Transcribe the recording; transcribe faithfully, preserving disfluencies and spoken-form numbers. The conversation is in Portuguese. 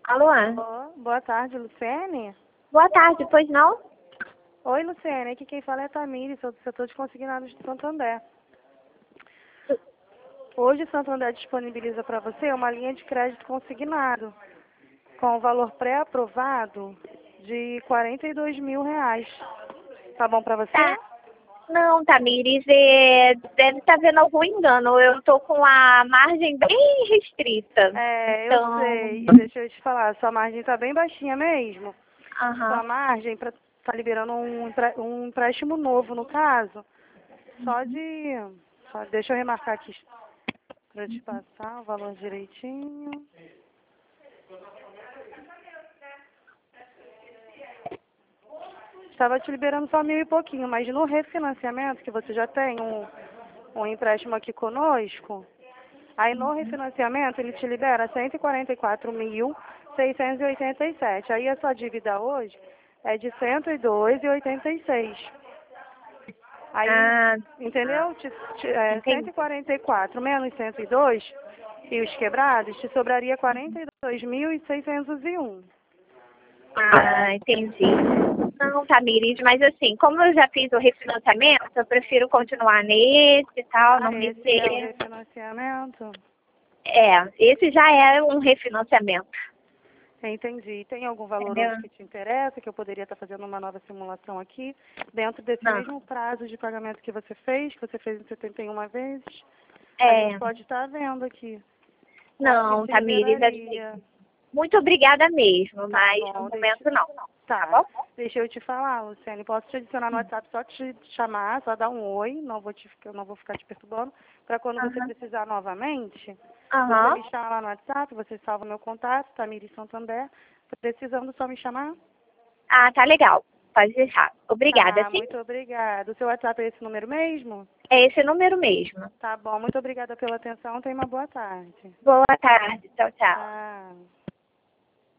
Alô? Boa, boa tarde, Luciene. Boa tarde, pois não? Oi, Luciene. Aqui quem fala é a Tamires, sou do setor de consignados de Santander. Hoje, Santander disponibiliza para você uma linha de crédito consignado com o valor pré-aprovado de quarenta e dois mil reais. Tá bom para você? Tá. Não, Tamires, é, deve estar vendo algum engano. Eu tô com a margem bem restrita. É, Então, eu sei. E deixa eu te falar, sua margem tá bem baixinha mesmo. aham. Sua margem para tá liberando um, empre- um empréstimo novo, no caso, só de... Só, deixa eu remarcar aqui para te passar o valor direitinho. Estava te liberando só mil e pouquinho, mas no refinanciamento, que você já tem um, um empréstimo aqui conosco, aí no refinanciamento ele te libera cento e quarenta e quatro mil, seiscentos e oitenta e sete. Aí a sua dívida hoje é de cento e dois e oitenta e seis. Aí, Ah, entendeu? Te, te, é, entendi. cento e quarenta e quatro menos cento e dois e os quebrados, te sobraria quarenta e dois mil e seiscentos e um. Ah, entendi. Não, Tamires, mas assim, como eu já fiz o refinanciamento, eu prefiro continuar nesse e tal, não Ah, me esse é o ter... refinanciamento? É, esse já é um refinanciamento, Entendi. Tem algum valor entendeu? hoje que te interessa, que eu poderia estar fazendo uma nova simulação aqui, dentro desse Não. mesmo prazo de pagamento que você fez, que você fez em setenta e uma vezes? A gente É, pode estar vendo aqui. Quanto que não, te Tamires, assim, liberaria? muito obrigada mesmo, Tá mas no bom, deixa, momento não, tá tá. bom? Deixa eu te falar, Luciane, posso te adicionar no WhatsApp, só te chamar, só dar um oi, não vou te, ficar- não vou ficar te perturbando, para quando você Aham. precisar novamente, você Aham. me chama lá no WhatsApp, você salva meu contato, Tamires Santander, precisando só me chamar? Ah, tá legal. Pode deixar. Obrigada, Tá, sim? muito obrigada. O seu WhatsApp é esse número mesmo? É esse número mesmo. Tá bom, muito obrigada pela atenção. Tenha uma boa tarde. Boa tarde. Tchau, tchau. Tchau.